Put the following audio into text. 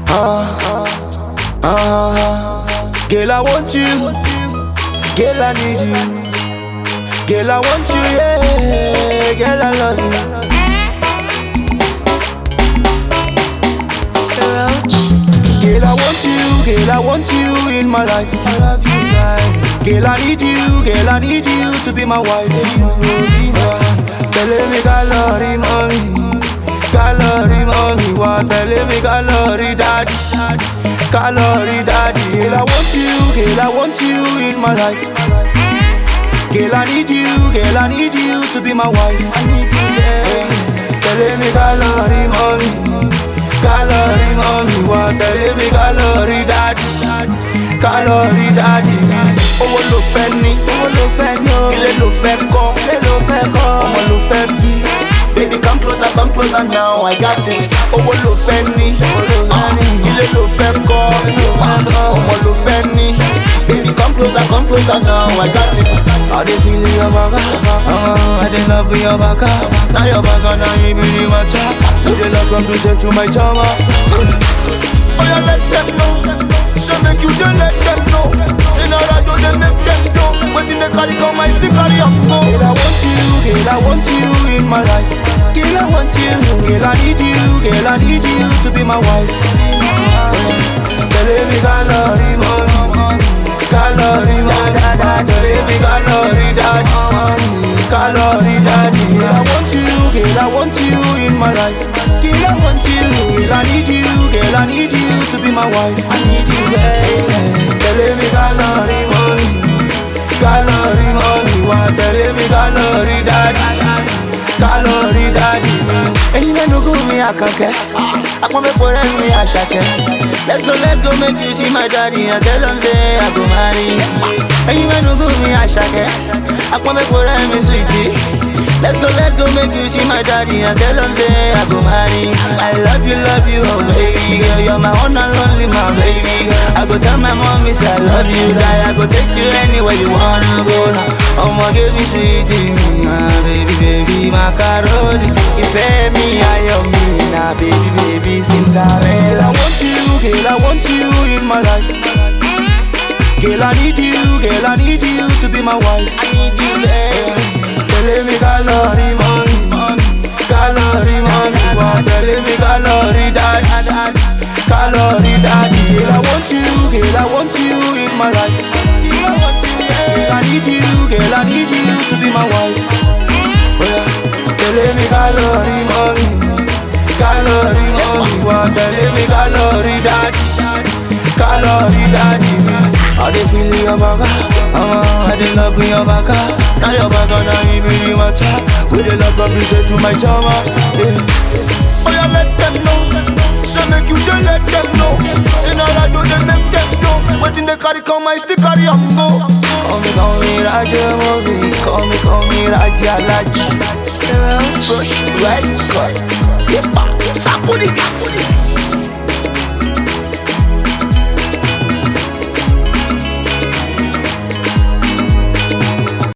Girl, I want you. Girl, I need you. Girl, I want you, yeah. Girl, I love you. Girl, I want you. Girl, I want you in my life. I love you, life. Girl, I need you. Girl, I need you to be my wife. Tell me, calorie, mommy. Calorie, mommy. What? Tell me, calorie, daddy. Calorie, daddy. Girl, I want you. Girl, I want you in my life. Girl, I need you. Girl, I need you to be my wife. I need you, yeah. Tell me, calorie, mommy. Calorie, mommy. What? Tell me, calorie, daddy. Calorie, daddy. Owó ló fẹ́ ní, owó ló fẹ́ ní o. Ilé ló fẹ́ kọ́, ilé ló fẹ́ kọ́. Ọmọ ló fẹ́ bí. Baby, come closer now, I got it. Owó ló fẹ́ ní, ilé ló fẹ́ kọ́. Ọmọ ló fẹ́ ní. Baby, come closer now, I got it. I dey feel your baka, I dey love your baka. Now your baka, now you be the matter. So they love from to say to my chama. Oh, yeah, let them know. So make you just let them know. Say now that you they make them know. But in the carry come, I still carry up go. Girl, I want you, girl, I want you in my life. Girl, I want you, girl, I need you, girl, I need you to be my wife. Tell me calorie, mommy. Calorie, mommy. Tell me calorie, daddy. Calorie, daddy. Girl, I want you, girl, I want you in my life. Girl, I want you, girl, I need you, girl, I need you to be my wife. I need you, baby. Tell me calorie, mommy. Calorie, mommy. What? Tell me calorie, daddy. Calorie, daddy. And you know go me I can't care. I come for me I shake. Let's go make you see my daddy and tell him say I go marry. And you know go me I shake. I come for me sweetie. Let's go make you see my daddy and tell him say I go marry. I love you, oh baby girl, you're my one and only, my baby girl. I go tell my mommy say I love you, that I go take you anywhere you wanna go. I'ma give me sweetie, my baby, macaroni. Ìfẹ́ mi ayọ̀ mi, na baby, Cinderella. I want you, girl, I want you in my life. Girl, I need you, girl, I need you to be my wife. I need you, baby. Tell me calorie, mommy. Calorie, mommy. Tell me calorie, daddy. Calorie, daddy. Girl, I want you, girl, I want you in my life. Girl, I want you, girl, I need you, girl, I need you to be my wife. Tell me calorie, mommy. Calorie, mommy. Tell me calorie, daddy. Calorie, daddy. I dey feel your baka, I dey love your baka. Now your baka, now you be the matter. We dey love from this to my chama. Oh, yeah, let them know. So make you just let them know. Say now that you they make them know. But in the carry come, I still carry am go. Call me Raja Mobi. Call me Raja Laji. Fresh, right, cut. Yeah, Sapudi.